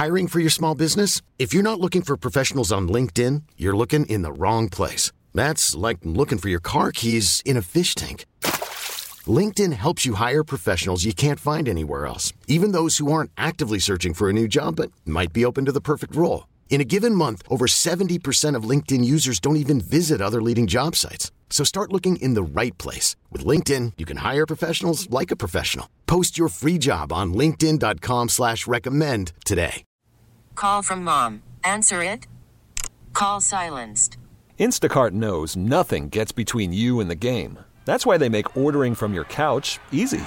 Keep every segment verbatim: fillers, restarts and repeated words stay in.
Hiring for your small business? If you're not looking for professionals on LinkedIn, you're looking in the wrong place. That's like looking for your car keys in a fish tank. LinkedIn helps you hire professionals you can't find anywhere else, even those who aren't actively searching for a new job but might be open to the perfect role. In a given month, over seventy percent of LinkedIn users don't even visit other leading job sites. So start looking in the right place. With LinkedIn, you can hire professionals like a professional. Post your free job on linkedin dot com slash recommend today. Call from mom. Answer it. Call silenced. Instacart knows nothing gets between you and the game. That's why they make ordering from your couch easy.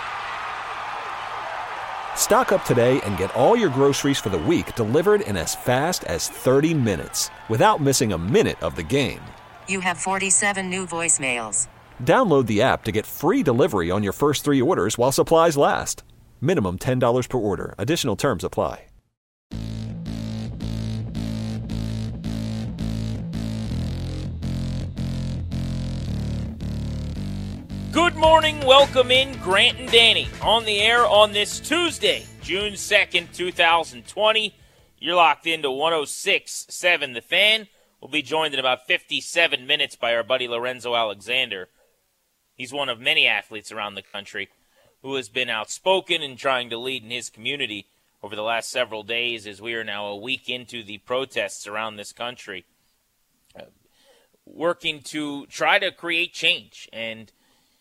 Stock up today and get all your groceries for the week delivered in as fast as thirty minutes without missing a minute of the game. You have forty-seven new voicemails. Download the app to get free delivery on your first three orders while supplies last. Minimum ten dollars per order. Additional terms apply. Good morning, welcome in Grant and Danny on the air on this Tuesday, June second, twenty twenty. You're locked into one oh six point seven The Fan. We'll be joined in about fifty-seven minutes by our buddy Lorenzo Alexander. He's one of many athletes around the country who has been outspoken and trying to lead in his community over the last several days as we are now a week into the protests around this country, uh, working to try to create change and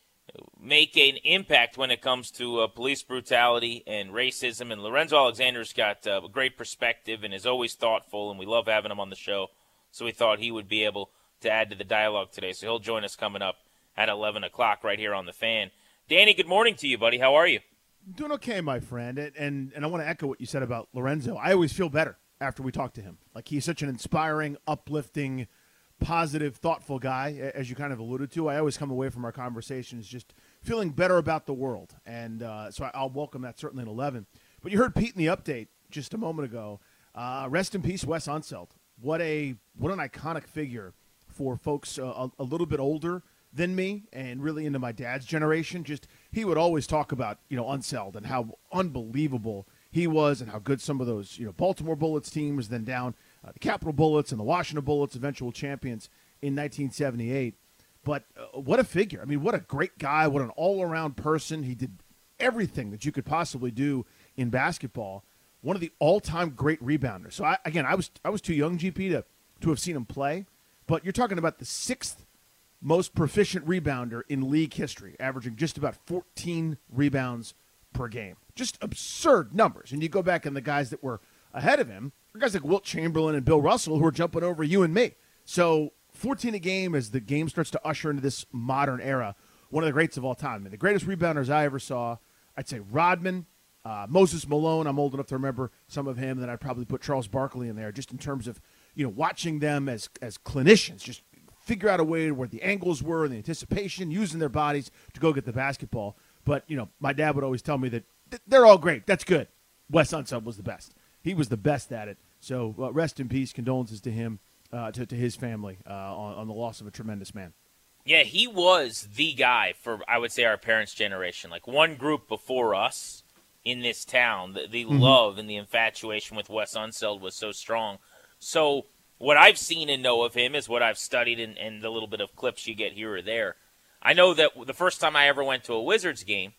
make an impact when it comes to uh, police brutality and racism. And Lorenzo Alexander's got uh, a great perspective and is always thoughtful, and we love having him on the show. So we thought he would be able to add to the dialogue today. So he'll join us coming up at eleven o'clock right here on The Fan. Danny, good morning to you, buddy. How are you? Doing okay, my friend. And, and, and I want to echo what you said about Lorenzo. I always feel better after we talk to him. Like, he's such an inspiring, uplifting, positive, thoughtful guy, as you kind of alluded to. I always come away from our conversations just feeling better about the world. And uh, so I'll welcome that certainly at eleven. But you heard Pete in the update just a moment ago. Uh, rest in peace, Wes Unseld. What a what an iconic figure for folks uh, a, a little bit older than me and really into my dad's generation. Just he would always talk about, you know, Unseld and how unbelievable he was and how good some of those, you know, Baltimore Bullets teams, then down uh, the Capitol Bullets and the Washington Bullets, eventual champions in nineteen seventy-eight. But uh, what a figure. I mean, what a great guy, what an all-around person. He did everything that you could possibly do in basketball. One of the all-time great rebounders. So, I, again, I was I was too young, G P, to, to have seen him play. But you're talking about the sixth most proficient rebounder in league history, averaging just about fourteen rebounds per game. Just absurd numbers. And you go back and the guys that were ahead of him are guys like Wilt Chamberlain and Bill Russell who are jumping over you and me. So fourteen a game as the game starts to usher into this modern era. One of the greats of all time. And the greatest rebounders I ever saw, I'd say Rodman, Uh, Moses Malone, I'm old enough to remember some of him, and then I'd probably put Charles Barkley in there just in terms of, you know, watching them as as clinicians, just figure out a way where the angles were and the anticipation, using their bodies to go get the basketball. But, you know, my dad would always tell me that th- they're all great. That's good. Wes Unseld was the best. He was the best at it. So uh, rest in peace. Condolences to him, uh, to, to his family uh, on, on the loss of a tremendous man. Yeah, he was the guy for, I would say, our parents' generation. Like, one group before us in this town, the, the mm-hmm. love and the infatuation with Wes Unseld was so strong. So what I've seen and know of him is what I've studied and, and the little bit of clips you get here or there. I know that the first time I ever went to a Wizards game,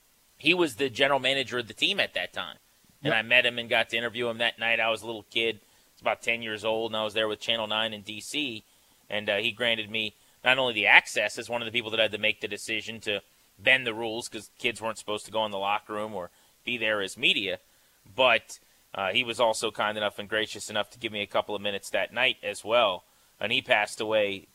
he was the general manager of the team at that time. And yep. I met him and got to interview him that night. I was a little kid. I was about ten years old, and I was there with Channel nine in D C, and uh, he granted me not only the access as one of the people that had to make the decision to bend the rules because kids weren't supposed to go in the locker room or be there as media, but uh, he was also kind enough and gracious enough to give me a couple of minutes that night as well. And he passed away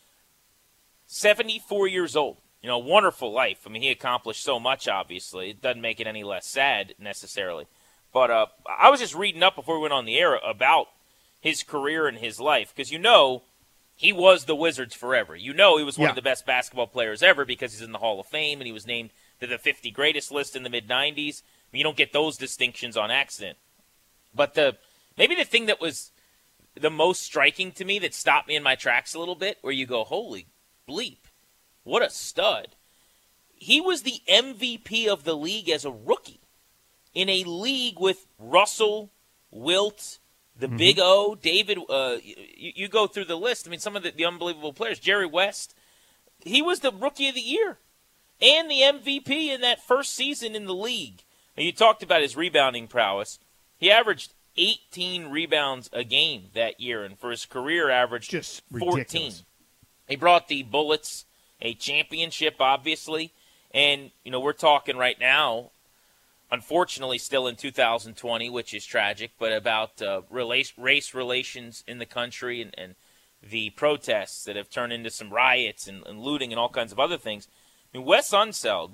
seventy-four years old. You know, wonderful life. I mean, he accomplished so much, obviously. It doesn't make it any less sad necessarily. But uh, I was just reading up before we went on the air about his career and his life because, you know, he was the Wizards forever. You know he was one yeah. of the best basketball players ever because he's in the Hall of Fame and he was named to the fifty greatest list in the mid nineties. You don't get those distinctions on accident. But the maybe the thing that was the most striking to me that stopped me in my tracks a little bit, where you go, holy bleep, what a stud. He was the M V P of the league as a rookie in a league with Russell, Wilt, the Mm-hmm. Big O, David. Uh, you, you go through the list. I mean, some of the, the unbelievable players. Jerry West, he was the Rookie of the Year and the M V P in that first season in the league. And you talked about his rebounding prowess. He averaged eighteen rebounds a game that year, and for his career averaged Just fourteen. ridiculous. He brought the Bullets a championship, obviously, and you know we're talking right now, unfortunately, still in two thousand twenty, which is tragic, but about uh, race, race relations in the country and, and the protests that have turned into some riots and, and looting and all kinds of other things. I mean, Wes Unseld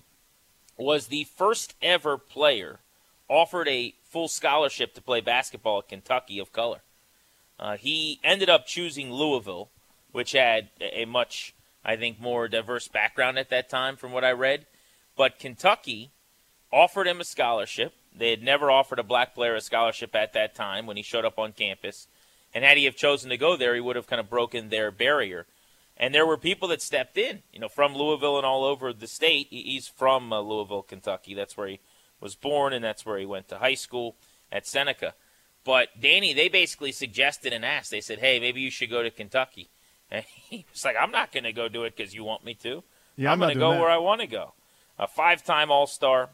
was the first ever player offered a full scholarship to play basketball at Kentucky of color. Uh, he ended up choosing Louisville, which had a much, I think, more diverse background at that time from what I read. But Kentucky offered him a scholarship. They had never offered a black player a scholarship at that time when he showed up on campus. And had he have chosen to go there, he would have kind of broken their barrier. And there were people that stepped in, you know, from Louisville and all over the state. He's from uh, Louisville, Kentucky. That's where he was born, and that's where he went to high school at Seneca. But, Danny, they basically suggested and asked. They said, hey, maybe you should go to Kentucky. And he was like, I'm not going to go do it because you want me to. Yeah, I'm, I'm not going to doing go that. where I want to go. A five-time All-Star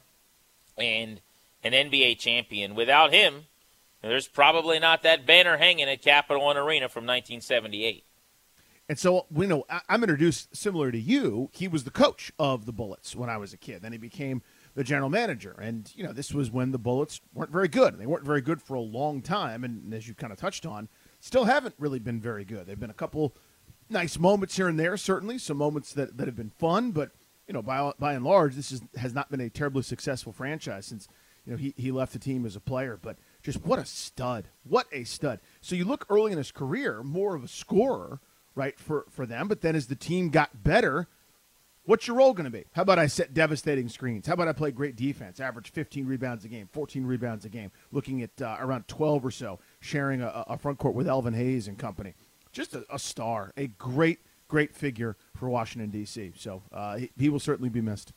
and an N B A champion. Without him, there's probably not that banner hanging at Capital One Arena from nineteen seventy-eight. And so, we know, I- I'm introduced similar to you. He was the coach of the Bullets when I was a kid. Then he became the general manager. And, you know, this was when the Bullets weren't very good. They weren't very good for a long time. And as you kind of touched on, still haven't really been very good. They've been a couple nice moments here and there, certainly, some moments that, that have been fun. But, you know, by by and large, this is, has not been a terribly successful franchise since, you know, he, he left the team as a player. But just what a stud. What a stud. So you look early in his career, more of a scorer, right, for, for them. But then as the team got better, what's your role going to be? How about I set devastating screens? How about I play great defense, average fifteen rebounds a game, fourteen rebounds a game, looking at uh, around twelve or so, sharing a, a front court with Elvin Hayes and company. Just a, a star, a great, great figure for Washington, D C So uh, he, he will certainly be missed.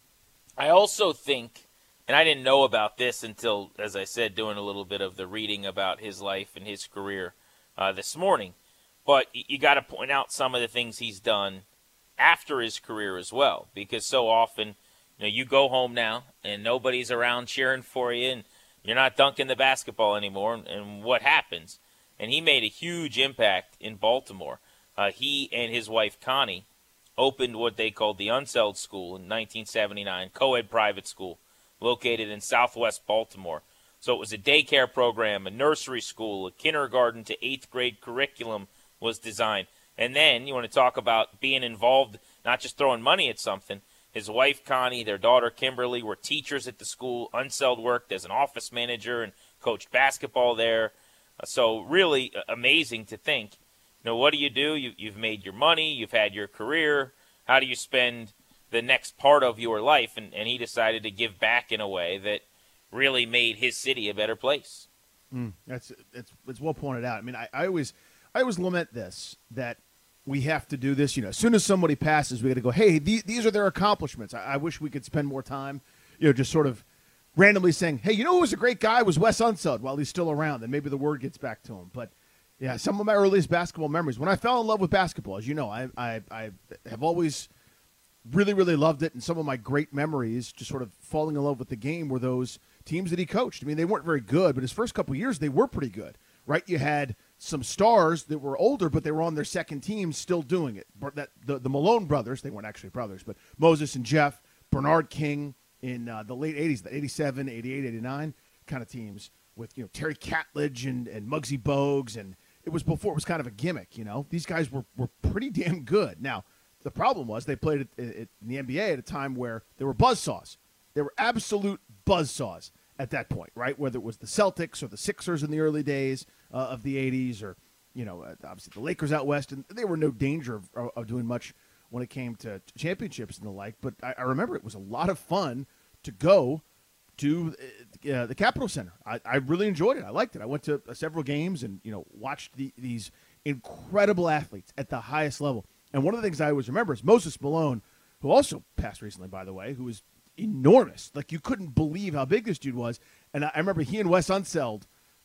I also think, and I didn't know about this until, as I said, doing a little bit of the reading about his life and his career uh, this morning, but you got to point out some of the things he's done after his career as well, because so often, you know, you go home now and nobody's around cheering for you and you're not dunking the basketball anymore, and, and what happens? And he made a huge impact in Baltimore. Uh, he and his wife, Connie, opened what they called the Unseld School in nineteen seventy-nine, co-ed private school located in southwest Baltimore. So it was a daycare program, a nursery school, a kindergarten to eighth grade curriculum was designed. And then you want to talk about being involved, not just throwing money at something. His wife, Connie, their daughter, Kimberly, were teachers at the school. Unseld worked as an office manager and coached basketball there. Uh, so really uh, amazing to think. You know, what do you do? You, you've made your money. You've had your career. How do you spend the next part of your life? And, and he decided to give back in a way that really made his city a better place. Mm, that's it's it's well pointed out. I mean, I, I always I always lament this, that we have to do this. You know, as soon as somebody passes, we got to go, hey, these, these are their accomplishments. I, I wish we could spend more time, you know, just sort of randomly saying, hey, you know who was a great guy? Was Wes Unseld while he's still around, and maybe the word gets back to him. But yeah, some of my earliest basketball memories. When I fell in love with basketball, as you know, I I, I have always really, really loved it, and some of my great memories, just sort of falling in love with the game, were those teams that he coached. I mean, they weren't very good, but his first couple of years, they were pretty good, right? You had some stars that were older, but they were on their second team still doing it. But that the, the Malone brothers, they weren't actually brothers, but Moses and Jeff, Bernard King in uh, the late eighties, the eighty-seven, eighty-eight, eighty-nine kind of teams with, you know, Terry Catledge and, and Muggsy Bogues, and it was before it was kind of a gimmick, you know. These guys were, were pretty damn good. Now, the problem was they played it, it, in the N B A at a time where there were buzzsaws. There were absolute buzzsaws at that point, right? Whether it was the Celtics or the Sixers in the early days uh, of the eighties, or, you know, obviously the Lakers out west, and they were no danger of, of doing much when it came to championships and the like. But I, I remember it was a lot of fun to go to uh, the Capitol Center. I, I really enjoyed it. I liked it. I went to uh, several games and, you know, watched the, these incredible athletes at the highest level. And one of the things I always remember is Moses Malone, who also passed recently, by the way, who was enormous. Like, you couldn't believe how big this dude was. And I, I remember he and Wes Unseld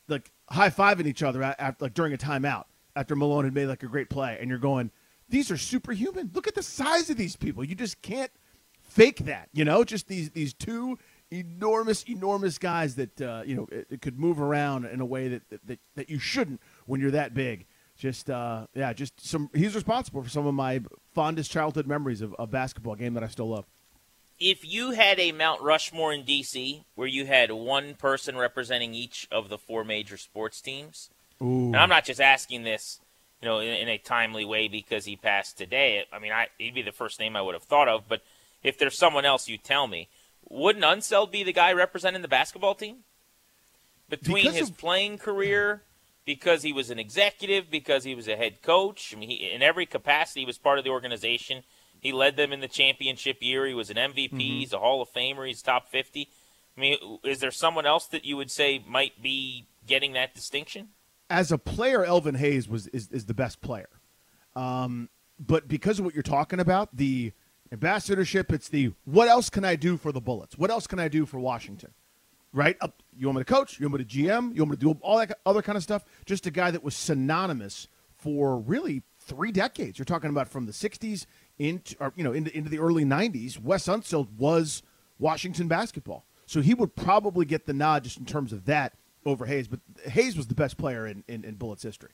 like high-fiving each other at, at, like during a timeout after Malone had made like a great play, and you're going, these are superhuman. Look at the size of these people. You just can't fake that, you know, just these these two enormous, enormous guys that, uh, you know, it, it could move around in a way that, that, that you shouldn't when you're that big. Just, uh, yeah, just some. He's responsible for some of my fondest childhood memories of a basketball game that I still love. If you had a Mount Rushmore in D C where you had one person representing each of the four major sports teams, Ooh. and I'm not just asking this, you know, in, in a timely way because he passed today. I mean, I, he'd be the first name I would have thought of. But if there's someone else, you tell me. Wouldn't Unseld be the guy representing the basketball team? Between Because his of- playing career, because he was an executive, because he was a head coach. I mean, he, in every capacity, he was part of the organization. He led them in the championship year. He was an M V P. Mm-hmm. He's a Hall of Famer. He's top fifty. I mean, is there someone else that you would say might be getting that distinction? As a player, Elvin Hayes was is, is the best player. Um, but because of what you're talking about, the ambassadorship, it's the what else can I do for the Bullets? What else can I do for Washington? Right? Up, you want me to coach? You want me to G M? You want me to do all that other kind of stuff? Just a guy that was synonymous for really three decades. You're talking about from the sixties into, or, you know, into, into the early nineties. Wes Unseld was Washington basketball. So he would probably get the nod just in terms of that over Hayes. But Hayes was the best player in, in, in Bullets history.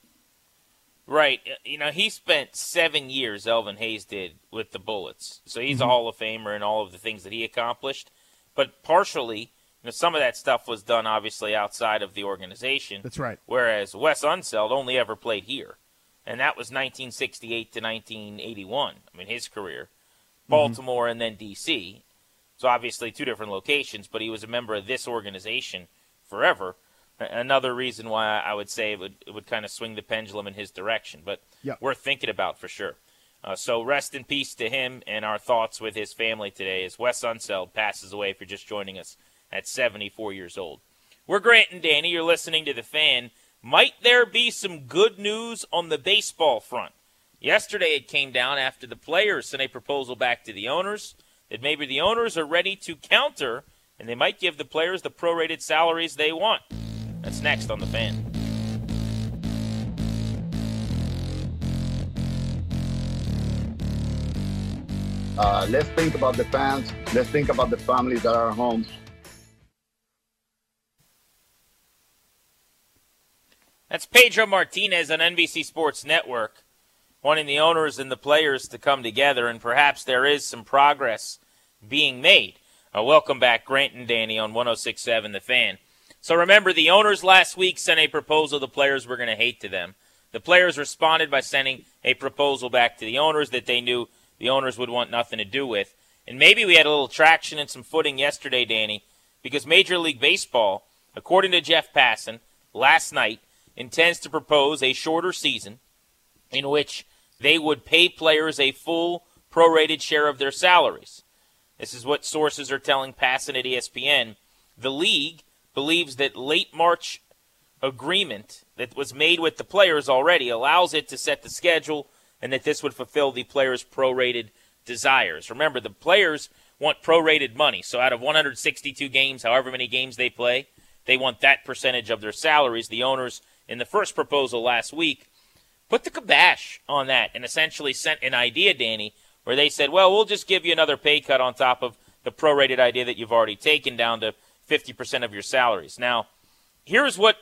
Right. You know, he spent seven years, Elvin Hayes did, with the Bullets. So he's Mm-hmm. a Hall of Famer in all of the things that he accomplished. But partially, you know, some of that stuff was done, obviously, outside of the organization. That's right. Whereas Wes Unseld only ever played here. And that was nineteen sixty-eight to nineteen eighty-one. I mean, his career. Baltimore mm-hmm. and then D C So obviously two different locations, but he was a member of this organization forever. Another reason why I would say it would, it would kind of swing the pendulum in his direction, but yep. worth thinking about for sure. Uh, so rest in peace to him, and our thoughts with his family today as Wes Unseld passes away, if you're just joining us, at seventy-four years old. We're Grant and Danny. You're listening to The Fan. Might there be some good news on the baseball front? Yesterday it came down after the players sent a proposal back to the owners that maybe the owners are ready to counter, and they might give the players the prorated salaries they want. That's next on The Fan. Uh, let's think about the fans. Let's think about the families that are home. That's Pedro Martinez on N B C Sports Network, wanting the owners and the players to come together, and perhaps there is some progress being made. Uh, welcome back, Grant and Danny on one oh six point seven The Fan. So remember, the owners last week sent a proposal the players were going to hate to them. The players responded by sending a proposal back to the owners that they knew the owners would want nothing to do with. And maybe we had a little traction and some footing yesterday, Danny, because Major League Baseball, according to Jeff Passan, last night, intends to propose a shorter season in which they would pay players a full prorated share of their salaries. This is what sources are telling Passan at E S P N. The league believes that late March agreement that was made with the players already allows it to set the schedule, and that this would fulfill the players' prorated desires. Remember, the players want prorated money. So out of one hundred sixty-two games, however many games they play, they want that percentage of their salaries. The owners, in the first proposal last week, put the kibosh on that and essentially sent an idea, Danny, where they said, well, we'll just give you another pay cut on top of the prorated idea that you've already taken down to fifty percent of your salaries. Now, here's what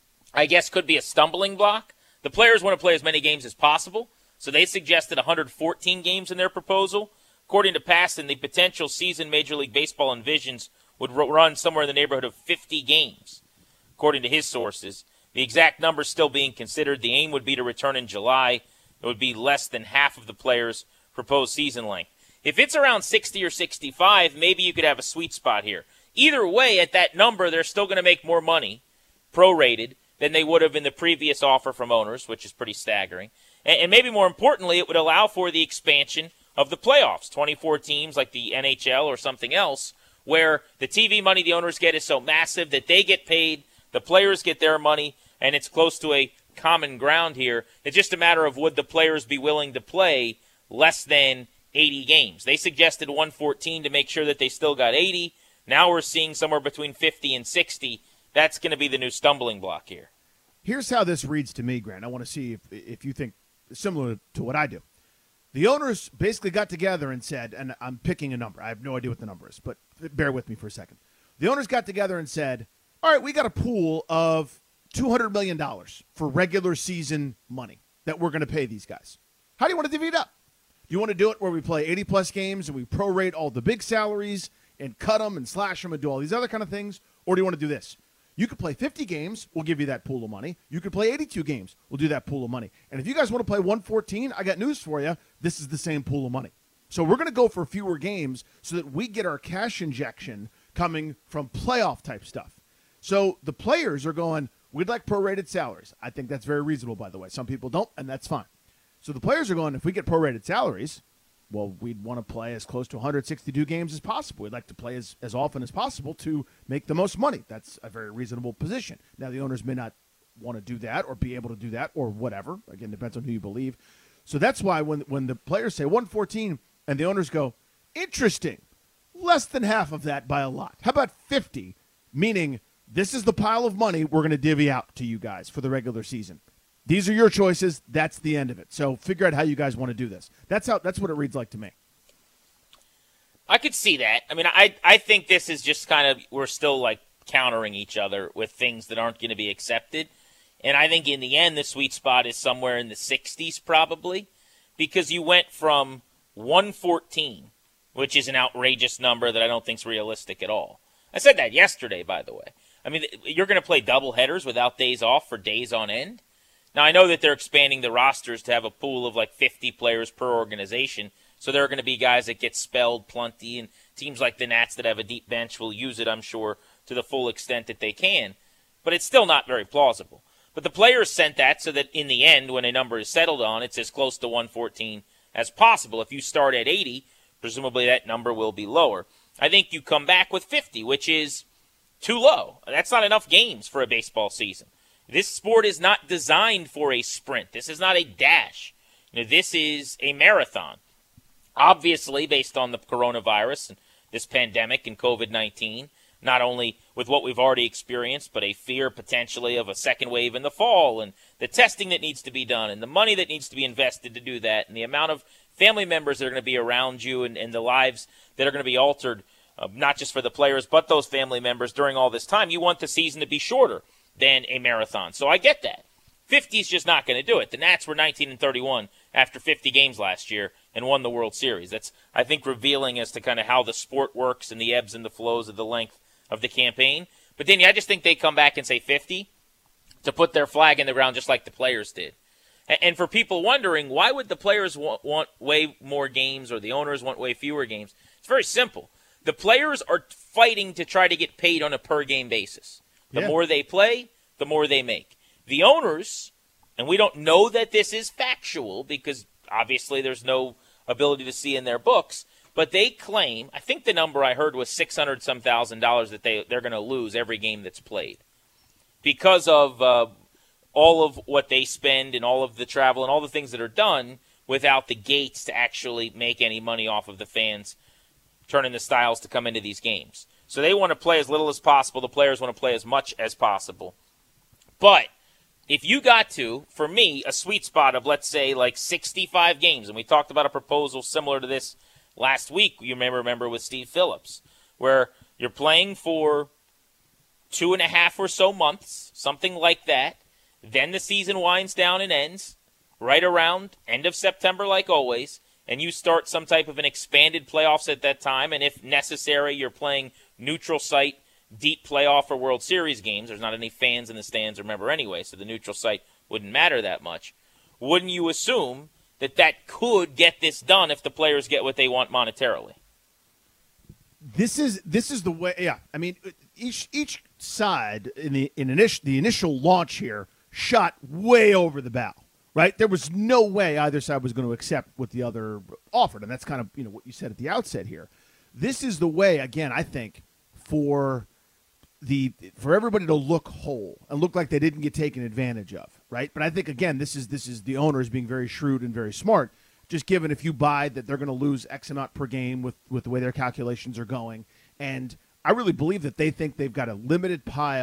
I guess could be a stumbling block. The players want to play as many games as possible, so they suggested one hundred fourteen games in their proposal. According to Passan, the potential season Major League Baseball envisions would run somewhere in the neighborhood of fifty games, according to his sources. The exact number still being considered. The aim would be to return in July. It would be less than half of the players' proposed season length. If it's around sixty or sixty-five, maybe you could have a sweet spot here. Either way, at that number, they're still going to make more money, prorated, than they would have in the previous offer from owners, which is pretty staggering. And, and maybe more importantly, it would allow for the expansion of the playoffs, twenty-four teams like the N H L or something else, where the T V money the owners get is so massive that they get paid, the players get their money, and it's close to a common ground here. It's just a matter of would the players be willing to play less than eighty games. They suggested one fourteen to make sure that they still got eighty. Now we're seeing somewhere between fifty and sixty that's going to be the new stumbling block here. Here's how this reads to me, Grant. I want to see if if you think similar to what I do. The owners basically got together and said, and I'm picking a number. I have no idea what the number is, but bear with me for a second. The owners got together and said, all right, we got a pool of two hundred million dollars for regular season money that we're going to pay these guys. How do you want to divvy it up? Do you want to do it where we play eighty-plus games and we prorate all the big salaries and cut them and slash them and do all these other kind of things? Or do you want to do this? You could play fifty games, we'll give you that pool of money. You could play eighty-two games, we'll do that pool of money. And if you guys want to play one fourteen, I got news for you. This is the same pool of money. So we're going to go for fewer games so that we get our cash injection coming from playoff-type stuff. So the players are going, we'd like prorated salaries. I think that's very reasonable, by the way. Some people don't, and that's fine. So the players are going, if we get prorated salaries, well, we'd want to play as close to one hundred sixty-two games as possible. We'd like to play as, as often as possible to make the most money. That's a very reasonable position. Now, the owners may not want to do that or be able to do that or whatever. Again, depends on who you believe. So that's why when when the players say one fourteen and the owners go, interesting, less than half of that by a lot. How about fifty, meaning this is the pile of money we're going to divvy out to you guys for the regular season. These are your choices. That's the end of it. So figure out how you guys want to do this. That's how. That's what it reads like to me. I could see that. I mean, I I think this is just kind of, we're still like countering each other with things that aren't going to be accepted. And I think in the end, the sweet spot is somewhere in the sixties probably, because you went from one fourteen, which is an outrageous number that I don't think is realistic at all. I said that yesterday, by the way. I mean, you're going to play double headers without days off for days on end. Now, I know that they're expanding the rosters to have a pool of like fifty players per organization, so there are going to be guys that get spelled plenty, and teams like the Nats that have a deep bench will use it, I'm sure, to the full extent that they can. But it's still not very plausible. But the players sent that so that in the end, when a number is settled on, it's as close to one fourteen as possible. If you start at eighty, presumably that number will be lower. I think you come back with fifty, which is too low. That's not enough games for a baseball season. This sport is not designed for a sprint. This is not a dash. You know, this is a marathon. Obviously, based on the coronavirus and this pandemic and covid nineteen, not only with what we've already experienced, but a fear potentially of a second wave in the fall and the testing that needs to be done and the money that needs to be invested to do that and the amount of family members that are going to be around you and, and the lives that are going to be altered, uh, not just for the players, but those family members during all this time. You want the season to be shorter than a marathon. So I get that. fifty is just not going to do it. The Nats were nineteen and thirty-one after fifty games last year and won the World Series. That's, I think, revealing as to kind of how the sport works and the ebbs and the flows of the length of the campaign. But then I just think they come back and say fifty to put their flag in the ground just like the players did. And for people wondering, why would the players want, want way more games or the owners want way fewer games? It's very simple. The players are fighting to try to get paid on a per-game basis. The yeah. more they play, the more they make. The owners, and we don't know that this is factual because obviously there's no ability to see in their books, but they claim, I think the number I heard was six hundred some thousand dollars that they, they're going to lose every game that's played because of uh, all of what they spend and all of the travel and all the things that are done without the gates to actually make any money off of the fans turning the styles to come into these games. So they want to play as little as possible. The players want to play as much as possible. But if you got to, for me, a sweet spot of, let's say, like sixty-five games, and we talked about a proposal similar to this last week, you may remember with Steve Phillips, where you're playing for two and a half or so months, something like that. Then the season winds down and ends right around end of September, like always, and you start some type of an expanded playoffs at that time, and if necessary, you're playing neutral site, deep playoff or World Series games. There's not any fans in the stands, remember, anyway, so the neutral site wouldn't matter that much. Wouldn't you assume that that could get this done if the players get what they want monetarily? This is this is the way. Yeah, I mean, each each side in the in initial the initial launch here shot way over the bow. Right, there was no way either side was going to accept what the other offered, and that's kind of you know what you said at the outset here. This is the way, again, I think, for the for everybody to look whole and look like they didn't get taken advantage of, right? But I think, again, this is this is the owners being very shrewd and very smart, just given if you buy that they're going to lose X amount per game with, with the way their calculations are going. And I really believe that they think they've got a limited pile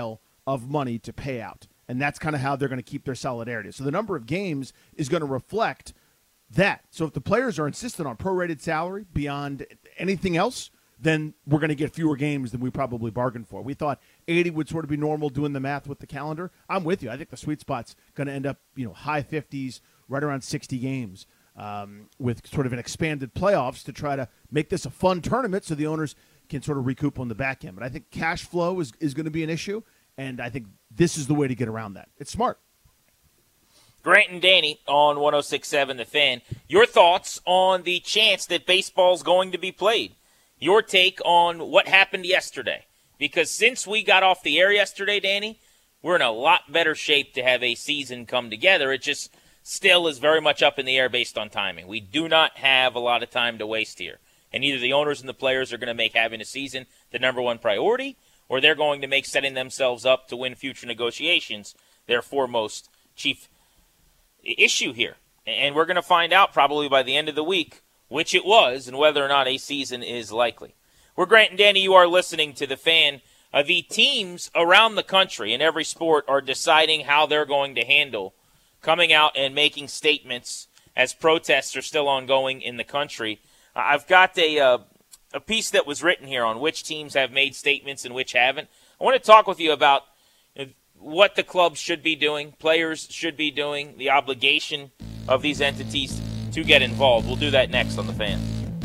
of money to pay out. And that's kind of how they're going to keep their solidarity. So the number of games is going to reflect that. So if the players are insistent on prorated salary beyond anything else, then we're going to get fewer games than we probably bargained for. We thought eighty would sort of be normal doing the math with the calendar. I'm with you. I think the sweet spot's going to end up, you know, high fifties, right around sixty games um, with sort of an expanded playoffs to try to make this a fun tournament so the owners can sort of recoup on the back end. But I think cash flow is, is going to be an issue, and I think this is the way to get around that. It's smart. Grant and Danny on one oh six point seven The Fan. Your thoughts on the chance that baseball's going to be played? Your take on what happened yesterday? Because since we got off the air yesterday, Danny, we're in a lot better shape to have a season come together. It just still is very much up in the air based on timing. We do not have a lot of time to waste here. And either the owners and the players are going to make having a season the number one priority, or they're going to make setting themselves up to win future negotiations their foremost chief issue here. And we're going to find out probably by the end of the week which it was and whether or not a season is likely. We're Grant and Danny. You are listening to The Fan. Uh, the teams around the country in every sport are deciding how they're going to handle coming out and making statements as protests are still ongoing in the country. Uh, I've got a, uh, a piece that was written here on which teams have made statements and which haven't. I want to talk with you about what the clubs should be doing, players should be doing, the obligation of these entities to get involved. We'll do that next on The Fan.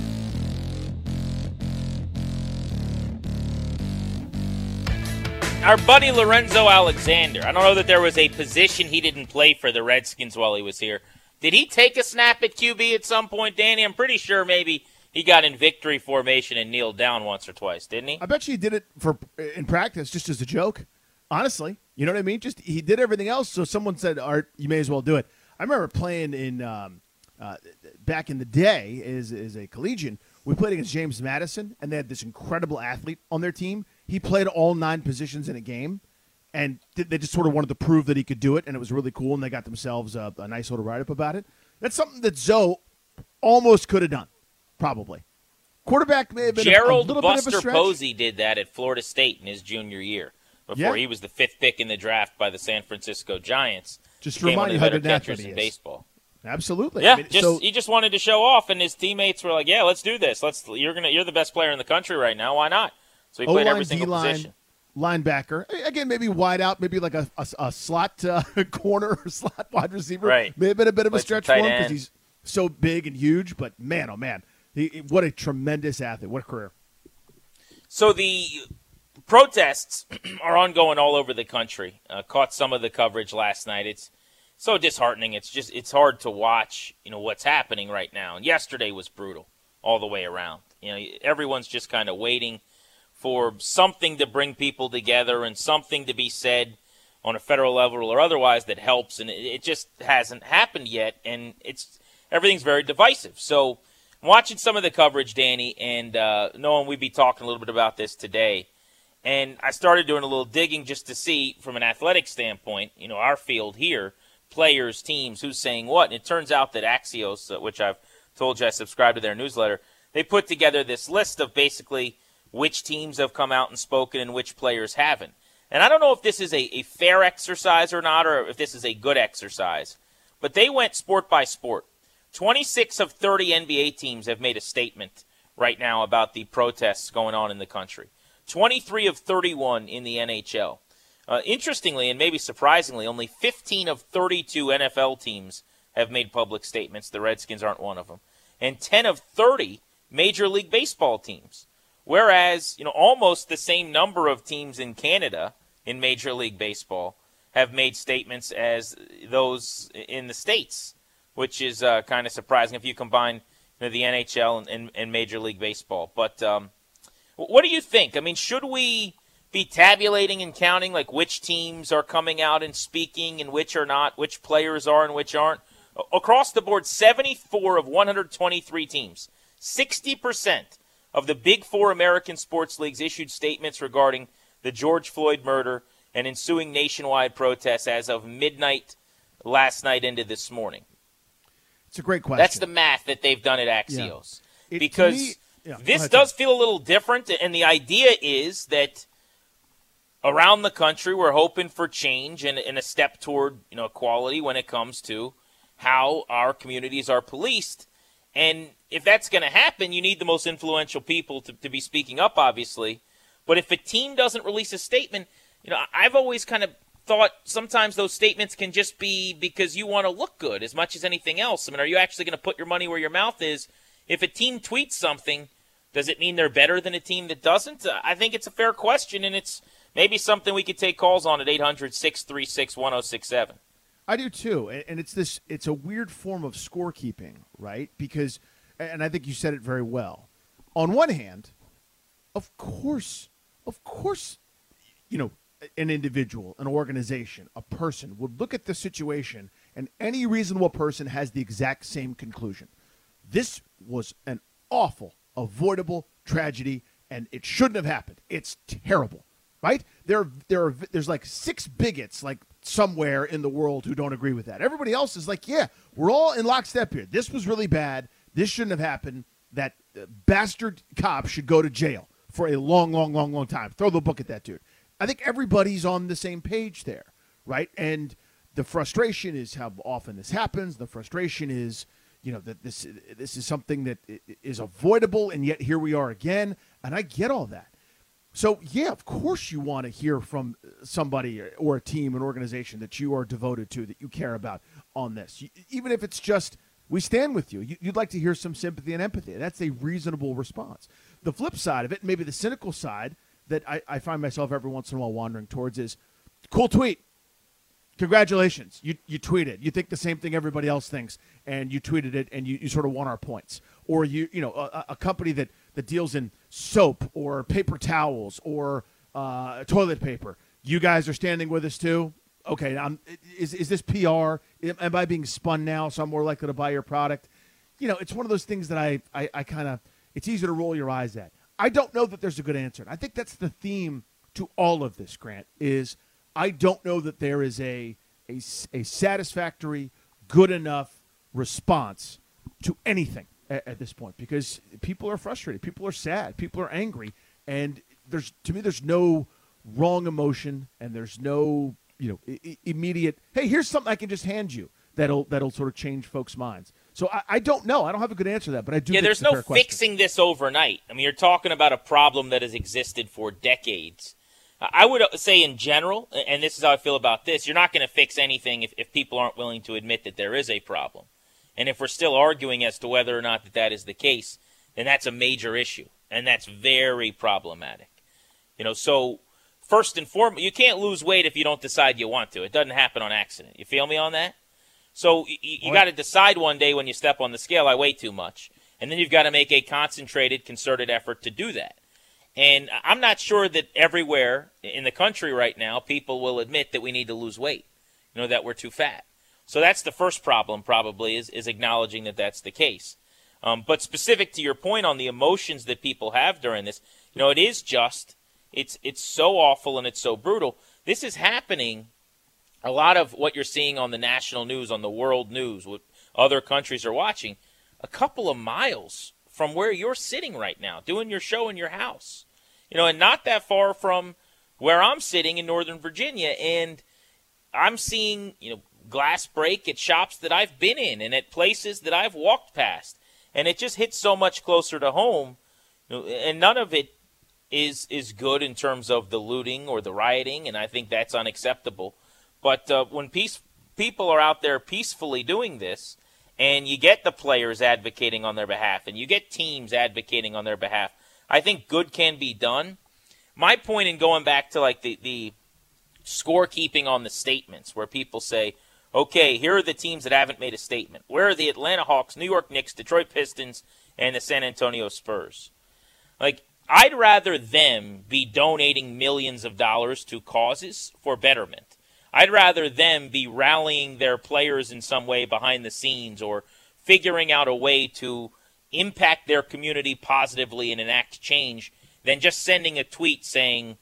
Our buddy Lorenzo Alexander, I don't know that there was a position he didn't play for the Redskins while he was here. Did he take a snap at Q B at some point, Danny? I'm pretty sure maybe he got in victory formation and kneeled down once or twice, didn't he? I bet you he did it for in practice just as a joke, honestly. You know what I mean? Just he did everything else, so someone said, Art, you may as well do it. I remember playing in um, uh, back in the day as, as a collegian. We played against James Madison, and they had this incredible athlete on their team. He played all nine positions in a game, and they just sort of wanted to prove that he could do it, and it was really cool, and they got themselves a, a nice little write-up about it. That's something that Zoe almost could have done, probably. Quarterback may have been Gerald a, a little Buster bit of a stretch. Posey did that at Florida State in his junior year before Yeah. he was the fifth pick in the draft by the San Francisco Giants. Just Became remind one you of how the better good an catchers athlete in he is. baseball. Absolutely. Yeah, I mean, just so, he just wanted to show off, and his teammates were like, "Yeah, let's do this. Let's you're gonna you're the best player in the country right now. Why not?" So he played O-line, every single D-line, position. linebacker. Again, maybe wide out, maybe like a, a, a slot uh, corner or slot wide receiver. Right. May have been a bit of a Played some stretch for tight him because end. he's so big and huge. But, man, oh, man, he, what a tremendous athlete. What a career. So the protests are ongoing all over the country. Uh, caught some of the coverage last night. It's so disheartening. It's just it's hard to watch, you know, what's happening right now. And yesterday was brutal all the way around. You know, everyone's just kind of waiting for something to bring people together and something to be said on a federal level or otherwise that helps, and it, it just hasn't happened yet, and it's everything's very divisive. So I'm watching some of the coverage, Danny, and uh, knowing we'd be talking a little bit about this today, and I started doing a little digging just to see from an athletic standpoint, you know, our field here, players, teams, who's saying what, and it turns out that Axios, uh, which I've told you I subscribe to their newsletter, they put together this list of basically which teams have come out and spoken and which players haven't. And I don't know if this is a, a fair exercise or not, or if this is a good exercise, but they went sport by sport. twenty-six of thirty N B A teams have made a statement right now about the protests going on in the country. twenty-three of thirty-one in the N H L. Uh, interestingly, and maybe surprisingly, only fifteen of thirty-two N F L teams have made public statements. The Redskins aren't one of them. And ten of thirty Major League Baseball teams. Whereas, you know, almost the same number of teams in Canada in Major League Baseball have made statements as those in the States, which is uh, kind of surprising if you combine, you know, the N H L and, and, and Major League Baseball. But um, what do you think? I mean, should we be tabulating and counting, like, which teams are coming out and speaking and which are not, which players are and which aren't? Across the board, seventy-four of one hundred twenty-three teams, sixty percent of the big four American sports leagues issued statements regarding the George Floyd murder and ensuing nationwide protests as of midnight last night into this morning. It's a great question. That's the math that they've done at Axios. Yeah. It, because me, yeah, this ahead, does Tom. feel a little different, and the idea is that around the country, we're hoping for change and, and a step toward, you know, equality when it comes to how our communities are policed. And if that's going to happen, you need the most influential people to, to be speaking up, obviously. But if a team doesn't release a statement, you know, I've always kind of thought sometimes those statements can just be because you want to look good as much as anything else. I mean, are you actually going to put your money where your mouth is? If a team tweets something, does it mean they're better than a team that doesn't? I think it's a fair question, and it's maybe something we could take calls on at eight hundred, six three six, one oh six seven. I do too, and it's this. It's a weird form of scorekeeping, right? Because, and I think you said it very well. On one hand, of course, of course, you know, an individual, an organization, a person would look at the situation, and any reasonable person has the exact same conclusion. This was an awful, avoidable tragedy, and it shouldn't have happened. It's terrible, right? There, there are, there's like six bigots, like somewhere in the world, who don't agree with that. Everybody else is like, yeah, we're all in lockstep here. This was really bad. This shouldn't have happened. That uh, bastard cop should go to jail for a long, long, long, long time. Throw the book at that dude. I think everybody's on the same page there, right? And the frustration is how often this happens. The frustration is, you know, that this this is something that is avoidable, and yet here we are again. And I get all that. So, yeah, of course you want to hear from somebody or a team, an organization that you are devoted to, that you care about on this. Even if it's just, we stand with you. You'd like to hear some sympathy and empathy. That's a reasonable response. The flip side of it, maybe the cynical side that I, I find myself every once in a while wandering towards is, cool tweet. Congratulations. You you tweeted. You think the same thing everybody else thinks, and you tweeted it, and you, you sort of won our points. Or, you you know, a, a company that, that deals in soap or paper towels or uh, toilet paper. You guys are standing with us too? Okay, now, is is this P R? Am I being spun now, so I'm more likely to buy your product? You know, it's one of those things that I, I, I kind of, it's easy to roll your eyes at. I don't know that there's a good answer. And I think that's the theme to all of this, Grant, is I don't know that there is a, a, a satisfactory, good enough response to anything at, at this point, because people are frustrated. People are sad. People are angry. And there's, to me, there's no wrong emotion, and there's no, you know, I- immediate, hey, here's something I can just hand you that'll that'll sort of change folks' minds. So I, I don't know. I don't have a good answer to that, but I do Yeah, think there's it's a no fair question. fixing this overnight. I mean, you're talking about a problem that has existed for decades. I would say in general, and this is how I feel about this, you're not going to fix anything if, if people aren't willing to admit that there is a problem. And if we're still arguing as to whether or not that, that is the case, then that's a major issue, and that's very problematic. You know, so first and foremost, you can't lose weight if you don't decide you want to. It doesn't happen on accident. You feel me on that? So you, you got to decide one day when you step on the scale, I weigh too much. And then you've got to make a concentrated, concerted effort to do that. And I'm not sure that everywhere in the country right now people will admit that we need to lose weight, you know, that we're too fat. So that's the first problem probably is, is acknowledging that that's the case. Um, but specific to your point on the emotions that people have during this, you know, it is just, it's it's so awful and it's so brutal. This is happening. A lot of what you're seeing on the national news, on the world news, what other countries are watching, a couple of miles from where you're sitting right now, doing your show in your house. You know, and not that far from where I'm sitting in Northern Virginia. And I'm seeing, you know, glass break at shops that I've been in and at places that I've walked past. And it just hits so much closer to home. You know, and none of it is is good in terms of the looting or the rioting, and I think that's unacceptable. But uh, when peace, people are out there peacefully doing this, and you get the players advocating on their behalf, and you get teams advocating on their behalf, I think good can be done. My point in going back to like the, the scorekeeping on the statements, where people say, okay, here are the teams that haven't made a statement. Where are the Atlanta Hawks, New York Knicks, Detroit Pistons, and the San Antonio Spurs? Like, I'd rather them be donating millions of dollars to causes for betterment. I'd rather them be rallying their players in some way behind the scenes or figuring out a way to impact their community positively and enact change than just sending a tweet saying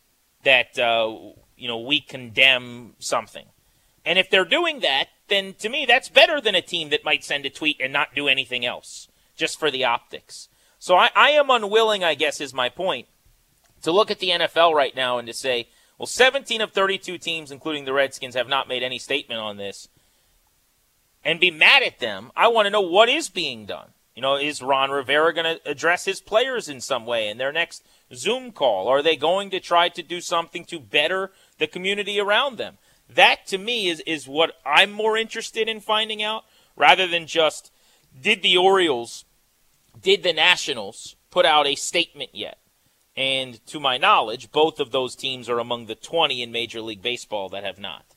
that, uh, you know, we condemn something. And if they're doing that, then to me that's better than a team that might send a tweet and not do anything else just for the optics. So I, I am unwilling, I guess is my point, to look at the N F L right now and to say, Well, seventeen of thirty-two teams, including the Redskins, have not made any statement on this. And be mad at them, I want to know what is being done. You know, is Ron Rivera going to address his players in some way in their next Zoom call? Are they going to try to do something to better the community around them? That, to me, is, is what I'm more interested in finding out, rather than just, did the Orioles, did the Nationals put out a statement yet? And to my knowledge, both of those teams are among the twenty in Major League Baseball that have not.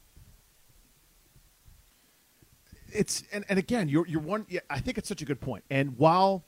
It's and, and again, you're you're one. Yeah, I think it's such a good point. And while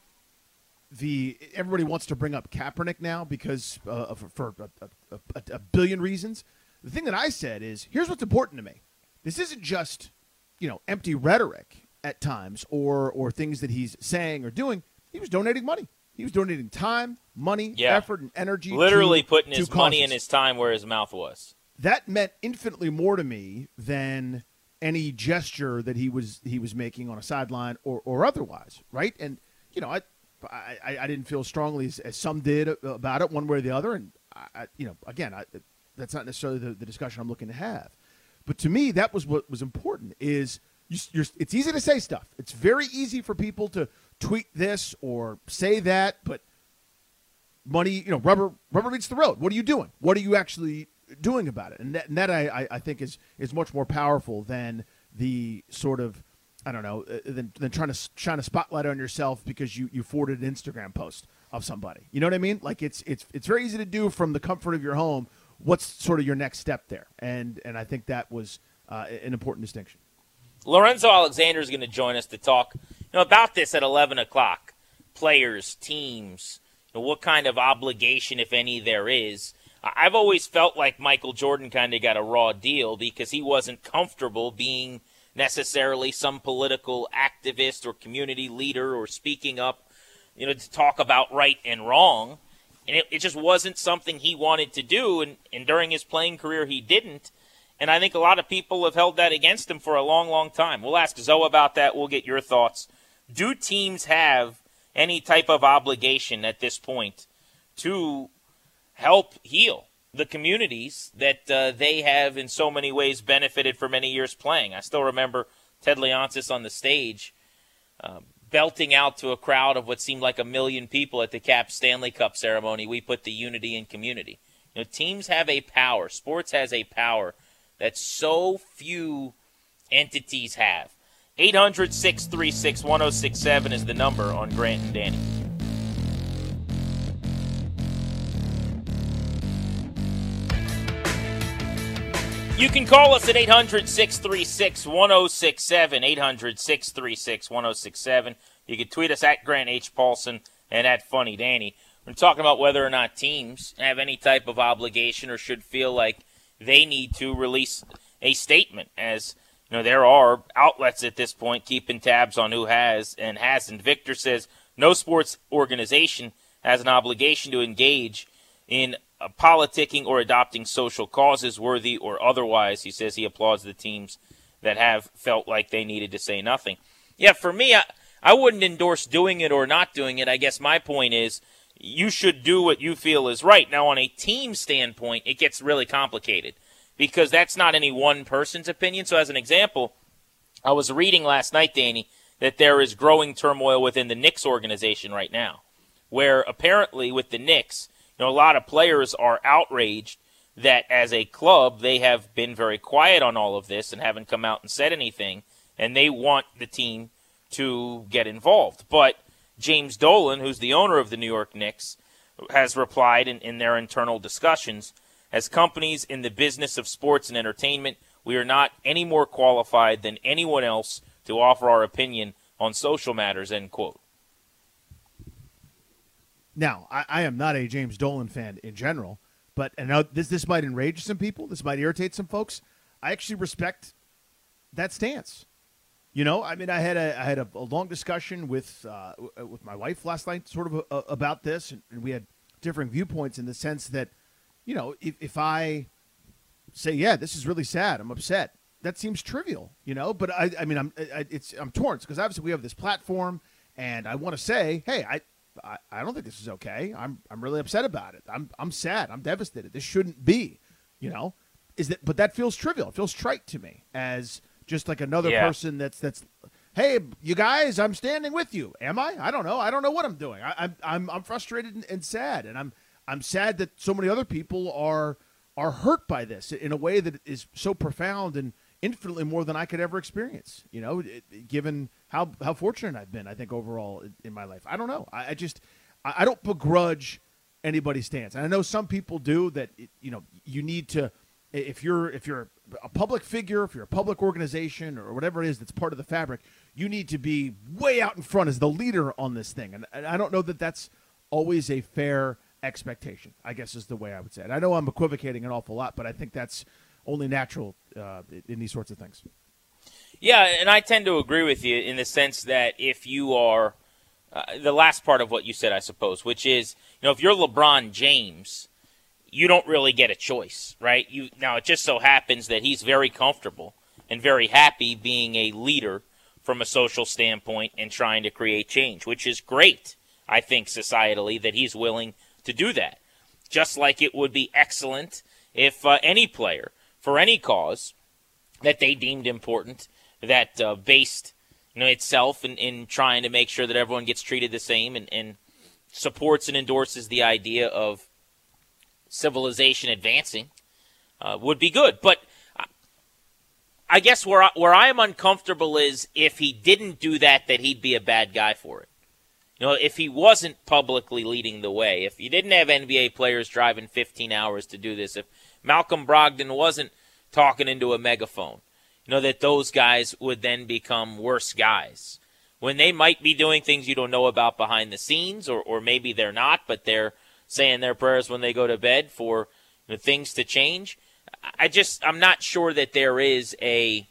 the everybody wants to bring up Kaepernick now because uh, for, for a, a, a, a billion reasons, the thing that I said is, here's what's important to me. This isn't just, you know, empty rhetoric at times or or things that he's saying or doing. He was donating money. He was donating time, money, yeah. effort, and energy. Literally to, putting to his causes. money and his time where his mouth was. That meant infinitely more to me than any gesture that he was he was making on a sideline or, or otherwise, right? And you know, I I, I didn't feel strongly as, as some did about it, one way or the other. And I, you know, again, I, that's not necessarily the, the discussion I'm looking to have. But to me, that was what was important. Is you, you're, it's easy to say stuff. It's very easy for people to tweet this or say that, but money, you know, rubber rubber meets the road. What are you doing? What are you actually doing about it? And that, and that I, I think is is much more powerful than the sort of, I don't know, uh, than, than trying to shine a spotlight on yourself because you, you forwarded an Instagram post of somebody. You know what I mean? Like it's it's it's very easy to do from the comfort of your home. What's sort of your next step there? And and I think that was uh, an important distinction. Lorenzo Alexander is going to join us to talk, you know, about this at eleven o'clock. Players, teams, you know, what kind of obligation, if any, there is. I've always felt like Michael Jordan kind of got a raw deal because he wasn't comfortable being necessarily some political activist or community leader or speaking up, you know, to talk about right and wrong. And it, it just wasn't something he wanted to do, and, and during his playing career he didn't. And I think a lot of people have held that against him for a long, long time. We'll ask Zoe about that. We'll get your thoughts. Do teams have any type of obligation at this point to help heal the communities that uh, they have in so many ways benefited for many years playing? I still remember Ted Leonsis on the stage uh, belting out to a crowd of what seemed like a million people at the Cap Stanley Cup ceremony, "We put the unity in community." You know, teams have a power. Sports has a power that so few entities have. eight hundred, six three six, one oh six seven is the number on Grant and Danny. You can call us at eight hundred, six three six, one oh six seven, eight hundred, six three six, one oh six seven. You can tweet us at Grant H. Paulson and at Funny Danny. We're talking about whether or not teams have any type of obligation or should feel like they need to release a statement, as you know, there are outlets at this point keeping tabs on who has and hasn't. Victor says no sports organization has an obligation to engage in uh, politicking or adopting social causes, worthy or otherwise. He says he applauds the teams that have felt like they needed to say nothing. Yeah, for me, I, I wouldn't endorse doing it or not doing it. I guess my point is you should do what you feel is right. Now, on a team standpoint, it gets really complicated because that's not any one person's opinion. So as an example, I was reading last night, Danny, that there is growing turmoil within the Knicks organization right now, where apparently with the Knicks, you know, a lot of players are outraged that as a club they have been very quiet on all of this and haven't come out and said anything, and they want the team to get involved. But James Dolan, who's the owner of the New York Knicks, has replied in, in their internal discussions, as companies in the business of sports and entertainment, we are not any more qualified than anyone else to offer our opinion on social matters, end quote. Now, I, I am not a James Dolan fan in general, but and now this this might enrage some people. This might irritate some folks. I actually respect that stance. You know, I mean, I had a I had a, a long discussion with uh, with my wife last night, sort of a, a, about this, and, and we had differing viewpoints in the sense that, you know, if if I say, yeah, this is really sad, I'm upset, that seems trivial, you know. But I I mean, I'm I, it's I'm torn because obviously we have this platform, and I want to say, hey, I. I, I don't think this is okay. I'm I'm really upset about it. I'm I'm sad. I'm devastated. This shouldn't be. you know, is that, but that feels trivial. It feels trite to me as just like another yeah. person that's, that's, hey, you guys, I'm standing with you. Am I? I don't know. I don't know what I'm doing. I, I'm, I'm, I'm frustrated and, and sad. And I'm, I'm sad that so many other people are, are hurt by this in a way that is so profound and infinitely more than I could ever experience, you know, it, given how, how fortunate I've been, I think, overall in, in my life. I don't know. I, I just, I, I don't begrudge anybody's stance. And I know some people do that, it, you know, you need to, if you're, if you're a public figure, if you're a public organization or whatever it is that's part of the fabric, you need to be way out in front as the leader on this thing. And, and I don't know that that's always a fair expectation, I guess is the way I would say it. I know I'm equivocating an awful lot, but I think that's only natural uh, in these sorts of things. Yeah, and I tend to agree with you in the sense that if you are uh, the last part of what you said, I suppose, which is, you know, if you're LeBron James, you don't really get a choice, right? You now it just so happens that he's very comfortable and very happy being a leader from a social standpoint and trying to create change, which is great, I think, societally, that he's willing to do that. Just like it would be excellent if uh, any player, for any cause that they deemed important, that uh, based you know, itself in, in trying to make sure that everyone gets treated the same and, and supports and endorses the idea of civilization advancing, uh, would be good. But I guess where I, where I am uncomfortable is if he didn't do that, that he'd be a bad guy for it. You know, if he wasn't publicly leading the way, if you didn't have N B A players driving fifteen hours to do this, if Malcolm Brogdon wasn't talking into a megaphone, you know, that those guys would then become worse guys. When they might be doing things you don't know about behind the scenes, or, or maybe they're not, but they're saying their prayers when they go to bed for you know, things to change. I just, I'm not sure that there is a,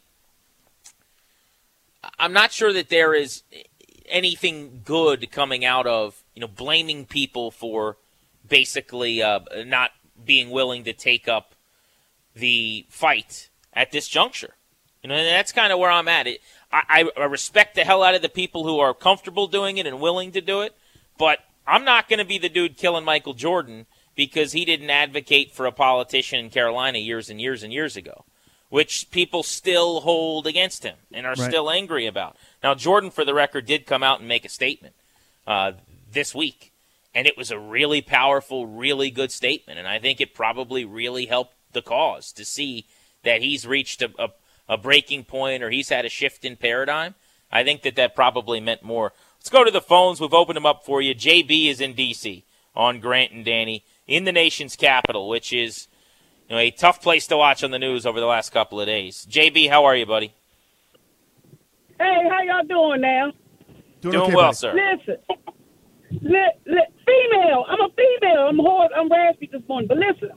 I'm not sure that there is anything good coming out of, you know, blaming people for basically uh, not being willing to take up the fight at this juncture. You know, and that's kind of where I'm at. It, I, I respect the hell out of the people who are comfortable doing it and willing to do it, but I'm not going to be the dude killing Michael Jordan because he didn't advocate for a politician in Carolina years and years and years ago, which people still hold against him and are Right. still angry about. Now, Jordan, for the record, did come out and make a statement uh, this week, and it was a really powerful, really good statement, and I think it probably really helped the cause to see that he's reached a, a, a breaking point or he's had a shift in paradigm. I think that that probably meant more. Let's go to the phones. We've opened them up for you. J B is in D C on Grant and Danny in the nation's capital, which is you know, a tough place to watch on the news over the last couple of days. J B, how are you, buddy? Hey, how y'all doing now? Doing, Doing okay, well, buddy. sir. Listen, li- li- female. I'm a female. I'm hard. I'm raspy this morning. But listen,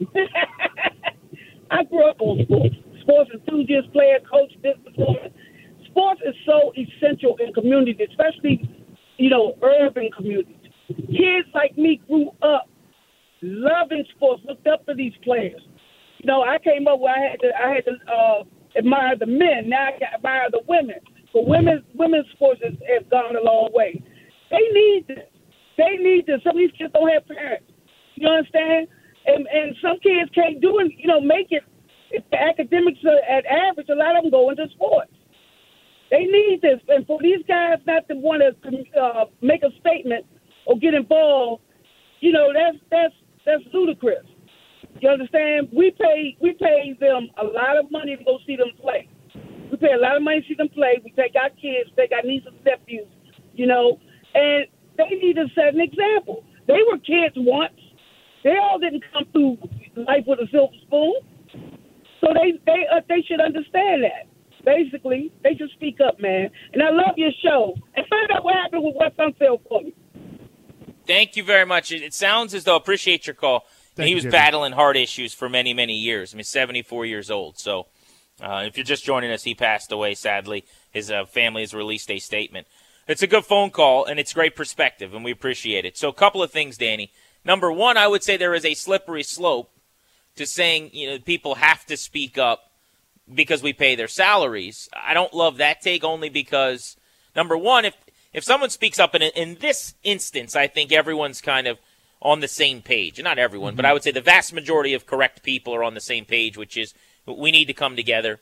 I grew up on sports. Sports enthusiast, player, coach, businesswoman. Sports is so essential in communities, especially, you know, urban communities. Kids like me grew up loving sports, looked up to these players. You know, I came up where I had to, I had to uh, admire the men. Now I got admire the women. But women's women's sports has, has gone a long way. They need this. They need this. Some of these kids don't have parents. You understand? And and some kids can't do it. You know, make it. If the academics are at average, a lot of them go into sports. They need this, and for these guys not to want to uh, make a statement or get involved, you know, that's that's that's ludicrous. You understand? We pay we pay them a lot of money to go see them play. We pay a lot of money to see them play. We take our kids, take our nieces and nephews, you know, and they need to set an example. They were kids once. They all didn't come through life with a silver spoon. So they they uh, they should understand that. Basically, they should speak up, man. And I love your show. And find out what happened with Wes Unseld for me. Thank you very much. It, it sounds as though, appreciate your call. Thank he you, was Jimmy. battling heart issues for many, many years. I mean, seventy-four years old. So uh, if you're just joining us, he passed away, sadly. His uh, family has released a statement. It's a good phone call, and it's great perspective, and we appreciate it. So a couple of things, Danny. Number one, I would say there is a slippery slope to saying, you know, people have to speak up because we pay their salaries. I don't love that take only because, number one, if if someone speaks up, and in, in this instance, I think everyone's kind of on the same page. Not everyone, mm-hmm. but I would say the vast majority of correct people are on the same page, which is we need to come together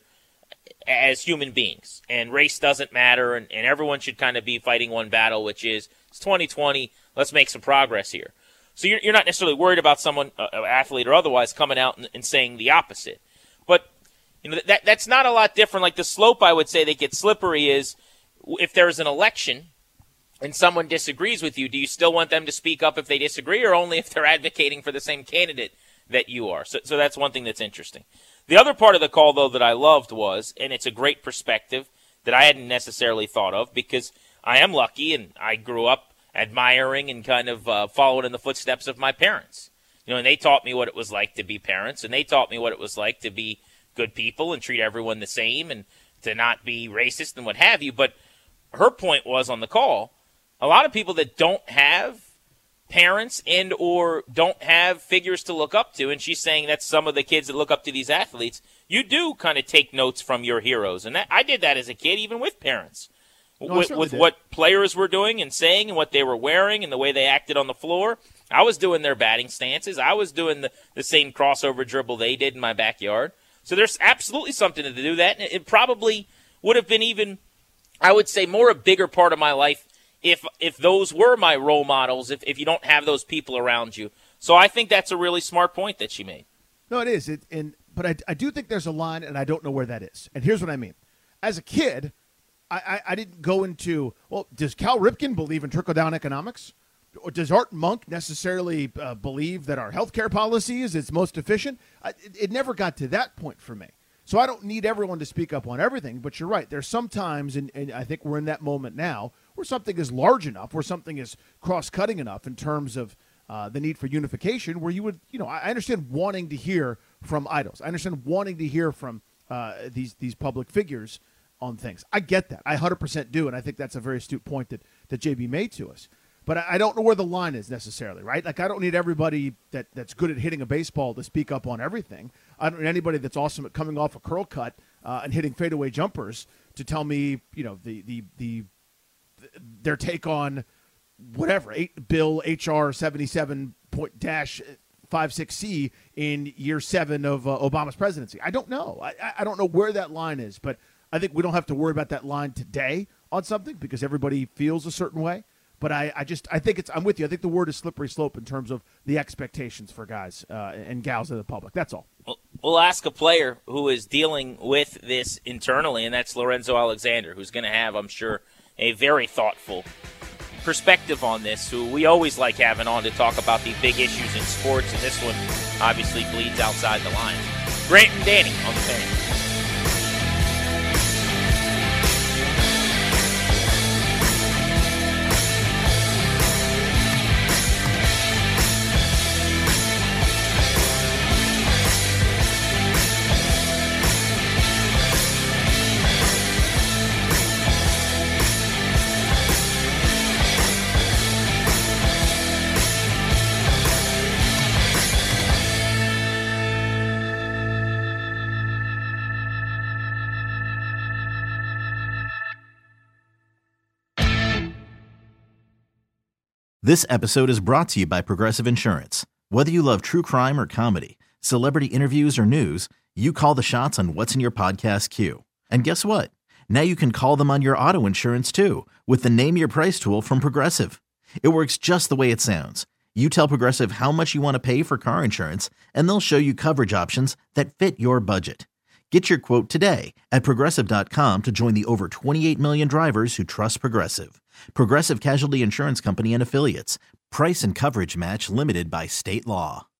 as human beings. And race doesn't matter, and, and everyone should kind of be fighting one battle, which is it's twenty twenty, let's make some progress here. So you're, you're not necessarily worried about someone, uh, athlete or otherwise, coming out and, and saying the opposite. But you know that that's not a lot different. Like the slope, I would say, that gets slippery is if there's an election and someone disagrees with you, do you still want them to speak up if they disagree, or only if they're advocating for the same candidate that you are? So, so that's one thing that's interesting. The other part of the call, though, that I loved was, and it's a great perspective that I hadn't necessarily thought of, because I am lucky and I grew up admiring and kind of uh, following in the footsteps of my parents. You know, and they taught me what it was like to be parents, and they taught me what it was like to be good people and treat everyone the same and to not be racist and what have you. But her point was on the call, a lot of people that don't have parents and or don't have figures to look up to, and she's saying that's some of the kids that look up to these athletes, you do kind of take notes from your heroes. And that, I did that as a kid, even with parents. No, with with what players were doing and saying and what they were wearing and the way they acted on the floor. I was doing their batting stances. I was doing the, the same crossover dribble they did in my backyard. So there's absolutely something to do that. And it probably would have been even, I would say, more a bigger part of my life if if those were my role models, if, if you don't have those people around you. So I think that's a really smart point that she made. No, it is. It, and But I, I do think there's a line, and I don't know where that is. And here's what I mean. As a kid, I, I, I didn't go into, well, does Cal Ripken believe in trickle-down economics? Or does Art Monk necessarily uh, believe that our healthcare policy is its most efficient? I, it, it never got to that point for me. So I don't need everyone to speak up on everything, but you're right. There's some times, and, and I think we're in that moment now, where something is large enough, where something is cross-cutting enough in terms of uh, the need for unification, where you would, you know, I understand wanting to hear from idols. I understand wanting to hear from uh, these these public figures on things. I get that. I one hundred percent do, and I think that's a very astute point that, that J B made to us. But I don't know where the line is necessarily, right? Like, I don't need everybody that, that's good at hitting a baseball to speak up on everything. I don't need anybody that's awesome at coming off a curl cut uh, and hitting fadeaway jumpers to tell me, you know, the the the their take on whatever, eight Bill H R seventy-seven point dash five six C in year seven of uh, Obama's presidency. I don't know. I, I don't know where that line is, but I think we don't have to worry about that line today on something because everybody feels a certain way. But I, I just I think it's I'm with you. I think the word is slippery slope in terms of the expectations for guys uh, and gals of the public. That's all. We'll, we'll ask a player who is dealing with this internally, and that's Lorenzo Alexander, who's going to have, I'm sure, a very thoughtful perspective on this, who we always like having on to talk about the big issues in sports, and this one obviously bleeds outside the lines. Grant and Danny on the Fan. This episode is brought to you by Progressive Insurance. Whether you love true crime or comedy, celebrity interviews or news, you call the shots on what's in your podcast queue. And guess what? Now you can call them on your auto insurance too with the Name Your Price tool from Progressive. It works just the way it sounds. You tell Progressive how much you want to pay for car insurance, and they'll show you coverage options that fit your budget. Get your quote today at Progressive dot com to join the over twenty-eight million drivers who trust Progressive. Progressive Casualty Insurance Company and Affiliates. Price and coverage match limited by state law.